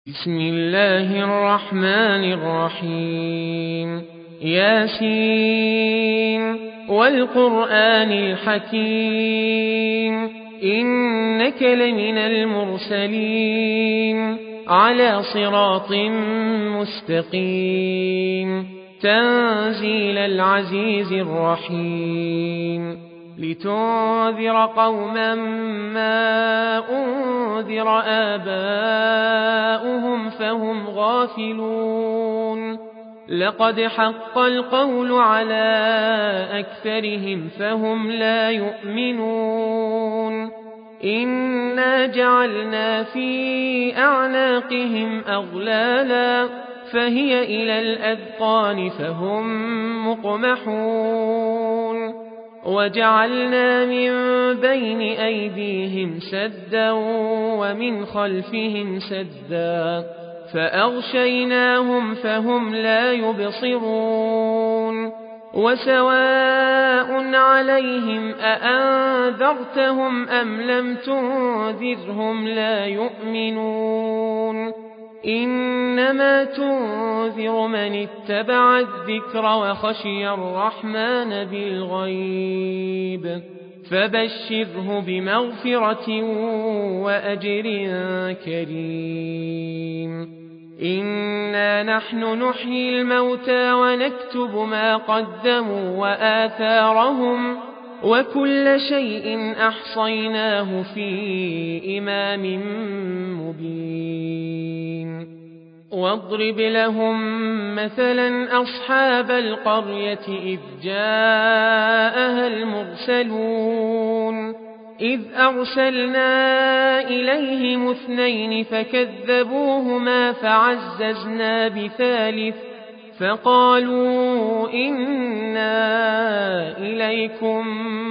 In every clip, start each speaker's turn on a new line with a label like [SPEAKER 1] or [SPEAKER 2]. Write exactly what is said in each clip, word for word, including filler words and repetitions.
[SPEAKER 1] بسم الله الرحمن الرحيم ياسين والقرآن الحكيم إنك لمن المرسلين على صراط مستقيم تنزيل العزيز الرحيم لتنذر قوما ما أنذر آباؤهم فهم غافلون لقد حق القول على أكثرهم فهم لا يؤمنون إنا جعلنا في أعناقهم أغلالا فهي إلى الأذقان فهم مقمحون وجعلنا من بين أيديهم سدا ومن خلفهم سدا فأغشيناهم فهم لا يبصرون وسواء عليهم أأنذرتهم أم لم تنذرهم لا يؤمنون إنما تنذر من اتبع الذكر وخشي الرحمن بالغيب فبشره بمغفرة وأجر كريم إنا نحن نحيي الموتى ونكتب ما قدموا وآثارهم وكل شيء أحصيناه في إمام مبين واضرب لهم مثلا أصحاب القرية إذ جاءها المرسلون إذ أرسلنا إليهم اثنين فكذبوهما فعززنا بثالث فقالوا إنا إليكم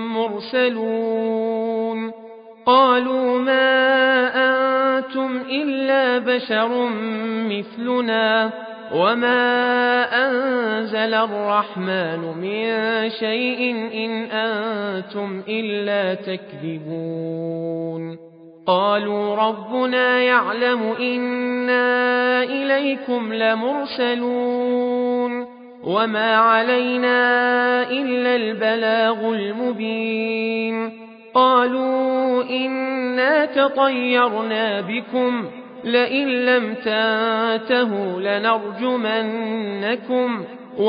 [SPEAKER 1] مرسلون قالوا ما أنتم إلا بشر مثلنا وما أنزل الرحمن من شيء إن أنتم إلا تكذبون قالوا ربنا يعلم إنا إليكم لمرسلون وما علينا إلا البلاغ المبين قالوا إنا تطيرنا بكم لئن لم تنتهوا لنرجمنكم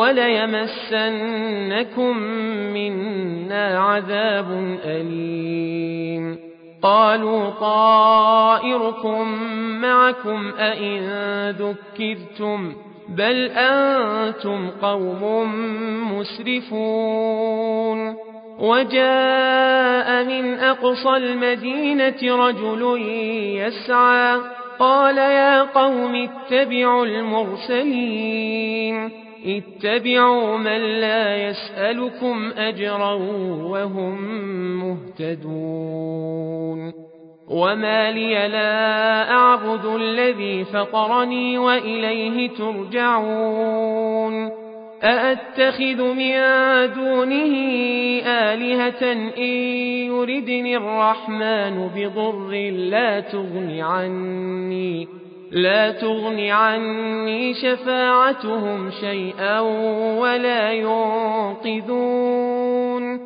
[SPEAKER 1] وليمسنكم منا عذاب أليم قالوا طائركم معكم أئن ذكرتم بل أنتم قوم مسرفون وجاء من أقصى المدينة رجل يسعى قال يا قوم اتبعوا المرسلين اتبعوا من لا يسألكم أجرا وهم مهتدون وما لي لا أعبد الذي فطرني وإليه ترجعون أأتخذ من دونه آلهة إن يردني الرحمن بضر لا تغن عني لا تغن عني شفاعتهم شيئا ولا ينقذون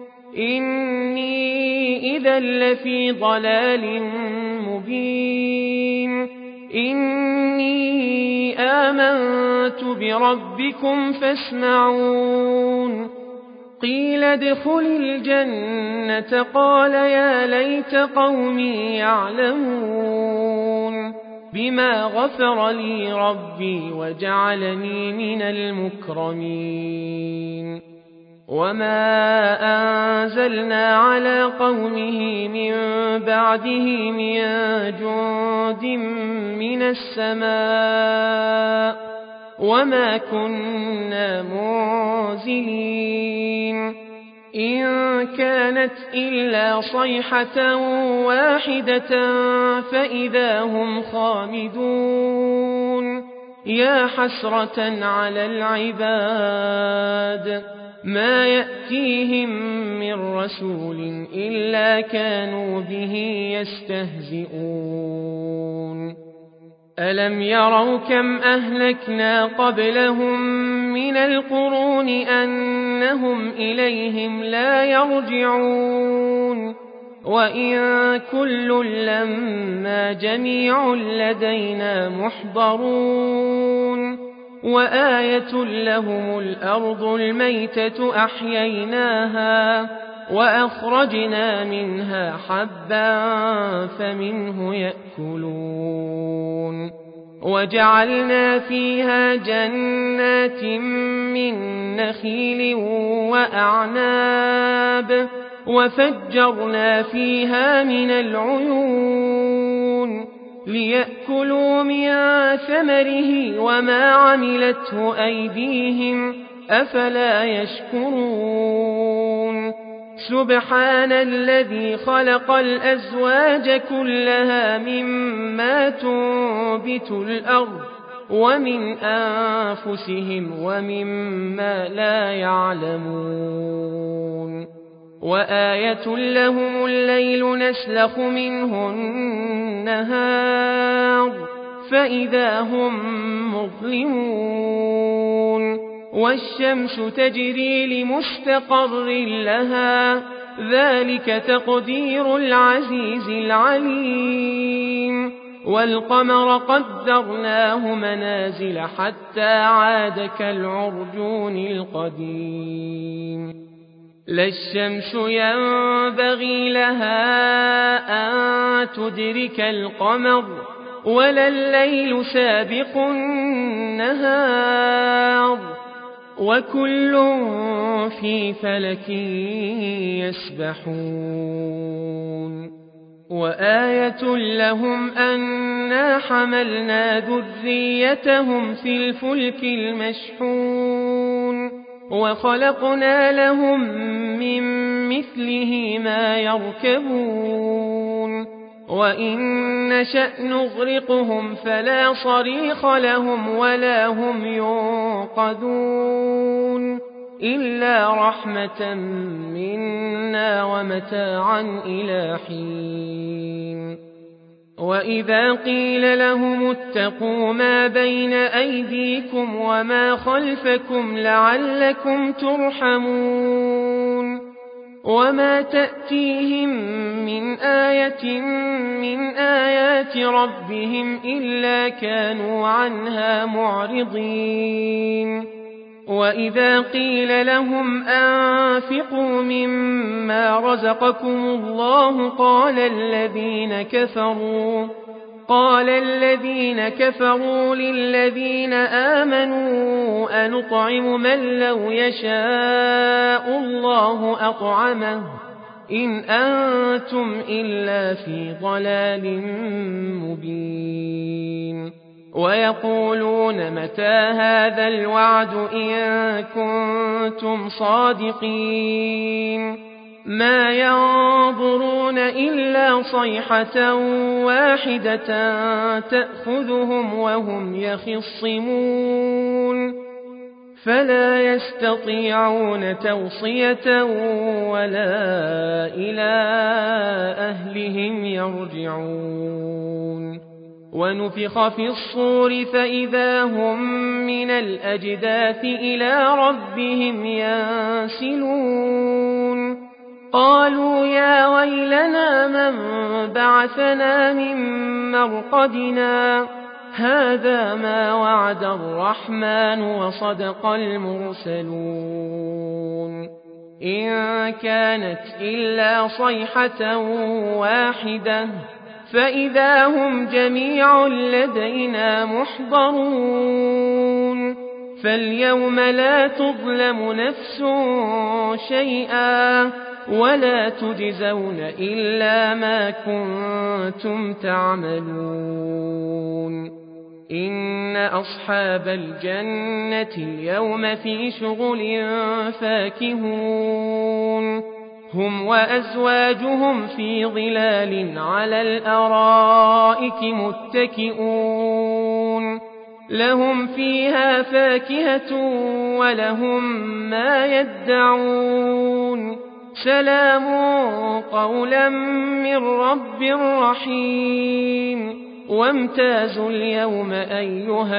[SPEAKER 1] إني إذا لفي ضلال مبين إني آمنت بربكم فاسمعون قيل ادخل الجنة قال يا ليت قومي يعلمون بما غفر لي ربي وجعلني من المكرمين وما أنزلنا على قومه من بعده من جند من السماء وما كنا منزلين إن كانت إلا صيحة واحدة فإذا هم خامدون يا حسرة على العباد ما يأتيهم من رسول إلا كانوا به يستهزئون ألم يروا كم أهلكنا قبلهم من القرون أنهم إليهم لا يرجعون وإن كل لما جميع لدينا محضرون وآية لهم الأرض الميتة أحييناها وأخرجنا منها حبا فمنه يأكلون وجعلنا فيها جنات من نخيل وأعناب وفجرنا فيها من العيون ليأكلوا من ثمره وما عملته أيديهم أفلا يشكرون سبحان الذي خلق الأزواج كلها مما تنبت الأرض ومن أنفسهم ومما لا يعلمون وآية لهم الليل نسلخ منه النهار فإذا هم مظلمون والشمس تجري لمستقر لها ذلك تقدير العزيز العليم والقمر قدرناه منازل حتى عاد كالعرجون القديم لا الشمس ينبغي لها أن تدرك القمر ولا الليل سابق النهار وكل في فلك يسبحون وآية لهم أنا حملنا ذريتهم في الفلك المشحون وخلقنا لهم من مثله ما يركبون وإن نشأ نغرقهم فلا صريخ لهم ولا هم ينقذون إلا رحمة منا ومتاعا إلى حين وإذا قيل لهم اتقوا ما بين أيديكم وما خلفكم لعلكم ترحمون وما تأتيهم من آية من آيات ربهم إلا كانوا عنها معرضين وإذا قيل لهم أنفقوا مما رزقكم الله قال الذين كفروا قال الذين كفروا للذين آمنوا أنطعم من لو يشاء الله أطعمه إن أنتم إلا في ضلال مبين ويقولون متى هذا الوعد إن كنتم صادقين ما ينظرون إلا صيحة واحدة تأخذهم وهم يخصمون فلا يستطيعون توصية ولا إلى أهلهم يرجعون ونفخ في الصور فإذا هم من الأجداث إلى ربهم ينسلون قالوا يا ويلنا من بعثنا من مرقدنا هذا ما وعد الرحمن وصدق المرسلون إن كانت إلا صيحة واحدة فإذا هم جميع لدينا محضرون فاليوم لا تظلم نفس شيئا ولا تجزون إلا ما كنتم تعملون إن أصحاب الجنة اليوم في شغل فاكهون هم وأزواجهم في ظلال على الأرائك متكئون لهم فيها فاكهة ولهم ما يدعون سلام قولا من رب رحيم وامتازوا اليوم أيها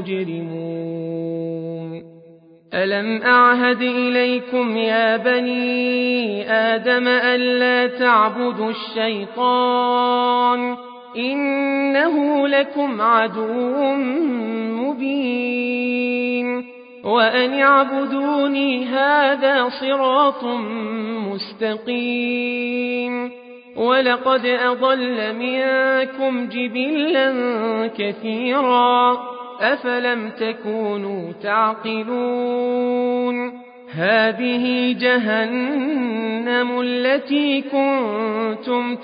[SPEAKER 1] المجرمون ألم أعهد إليكم يا بني آدم ألا تعبدوا الشيطان إنه لكم عدو مبين وأن اعبدوني هذا صراط مستقيم ولقد أضل منكم جبلا كثيرا أفلم تكونوا تعقلون هذه جهنم التي كنتم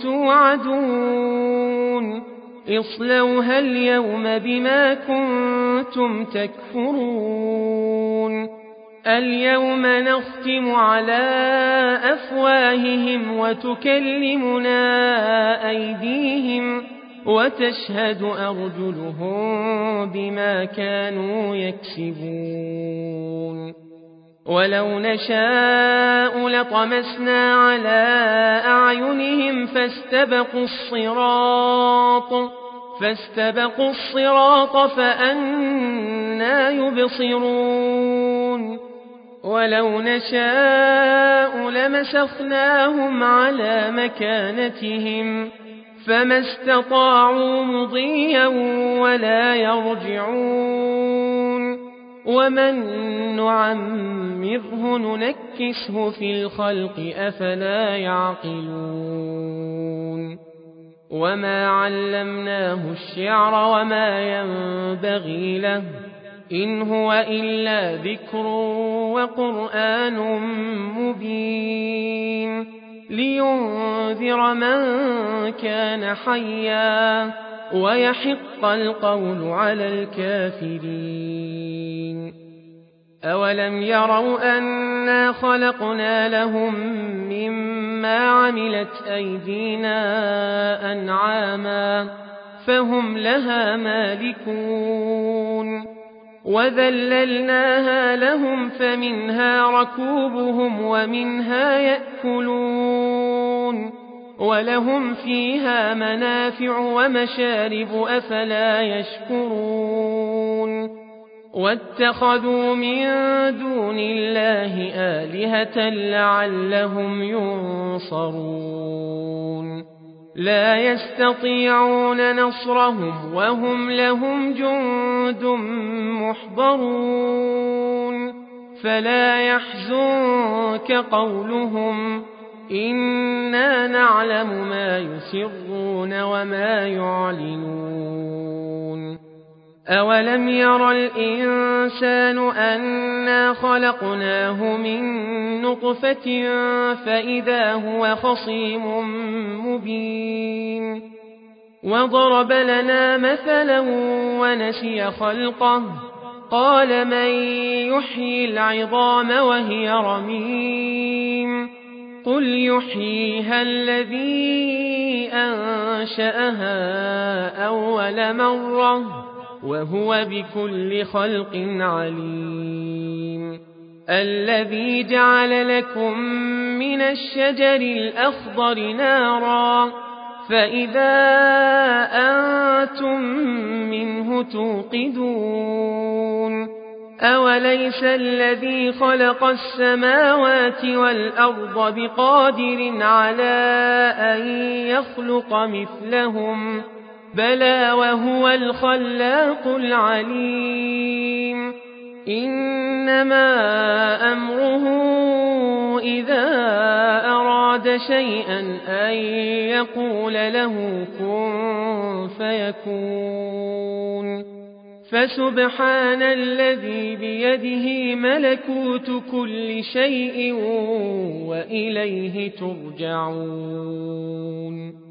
[SPEAKER 1] توعدون اصلوها اليوم بما كنتم تكفرون اليوم نختم على أفواههم وتكلمنا أيديهم وتشهد أرجلهم بما كانوا يكسبون ولو نشاء لطمسنا على أعينهم فاستبقوا الصراط فاستبقوا الصراط فأنى يبصرون ولو نشاء لمسخناهم على مكانتهم فما استطاعوا مضيا ولا يرجعون ومن نعمره ننكسه في الخلق أفلا يعقلون وما علمناه الشعر وما ينبغي له إن هو إلا ذكر وقرآن مبين لينذر من كان حيا ويحق القول على الكافرين أولم يروا أنا خلقنا لهم مما عملت أيدينا أنعاما فهم لها مالكون وذللناها لهم فمنها ركوبهم ومنها يأكلون ولهم فيها منافع ومشارب أفلا يشكرون واتخذوا من دون الله آلهة لعلهم ينصرون لا يستطيعون نصرهم وهم لهم جند محضرون فلا يحزنك قولهم إنا نعلم ما يسرون وما يعلنون أولم ير الإنسان أنا خلقناه من نطفة فإذا هو خصيم مبين وضرب لنا مثلا ونسي خلقه قال من يحيي العظام وهي رميم قل يحييها الذي أنشأها أول مرة وهو بكل خلق عليم الذي جعل لكم من الشجر الأخضر نارا فإذا أنتم منه توقدون أوليس الذي خلق السماوات والأرض بقادر على أن يخلق مثلهم بلى وهو الخلاق العليم إنما أمره إذا أراد شيئا أن يقول له كن فيكون فسبحان الذي بيده ملكوت كل شيء وإليه ترجعون